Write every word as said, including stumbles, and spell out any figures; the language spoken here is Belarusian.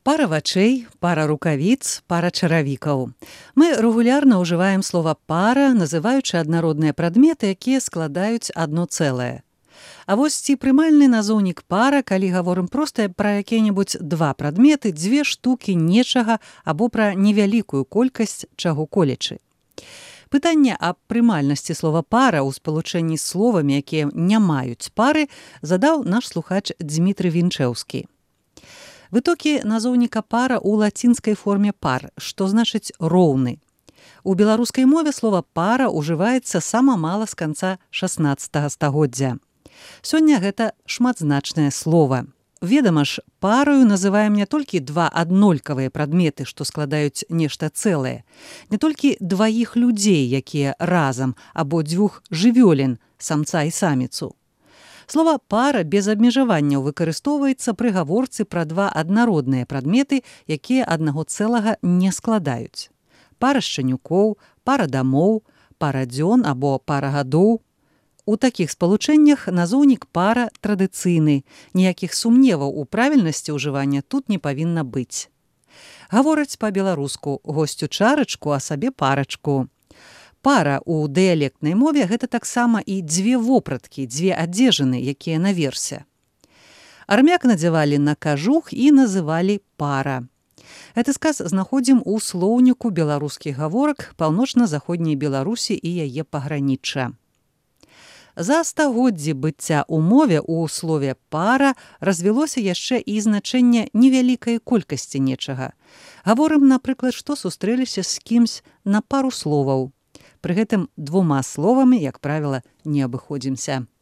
Пара вачэй, пара рукавіц, пара чаравікаў. Мы рэгулярна ўжываем слова пара, называючы аднародныя прадметы, якія складаюць адно цэлае. А вось ці прымальны назоўнік пара, калі гаворым проста пра якія-небудзь два прадметы, дзве штукі нечага або пра невялікую колькасць чаго-колечы. Пытанне аб прымальнасці слова пара ў спалучэнні з словамі, якія не маюць пары, задаў наш слухач Дзмітрый Вінчэўскі. Вытокі назоўніка пара ў лацінскай форме пар, што значыць роўны. У беларускай мове слова пара ўжываецца сама мала з канца шаснаццатага стагоддзя. Сёння гэта шматзначнае слова. Ведама ж, параю называем не толькі два аднолькавыя прадметы, што складаюць нешта цэлае, не толькі дваіх людзей, якія разам, або дзвюх жывёлін, самца і саміцу. Слова пара без абмежаванняў выкарыстоўваецца пры гаворцы пра два аднародныя прадметы, якія аднаго цэлага не складаюць. Пара шчанюкоў, пара дамоў, пара дзён або пара гадоў. У такіх спалучэннях назоўнік пара традыцыйны, ніякіх сумневаў у правільнасці ўжывання тут не павінна быць. Гавораць па-беларуску госцю чарачку, а сабе парачку. Пара ў дыялектнай мове гэта таксама і дзве вопраткі, дзве адзежыны, якія наверсе. Армяк надзявалі на кажух і называлі пара. Гэты сказ знаходзім у слоўніку беларускіх гаворак паўночна-заходняй Беларусі і яе пагранічча. За стагоддзі быцця ў мове ў слове пара развілося яшчэ і значэнне невялікай колькасці нечага. Гаворым, напрыклад, што сустрэліся з кімсь на пару словаў. Пры гэтым двума словамі, як правіла, не абыходзімся.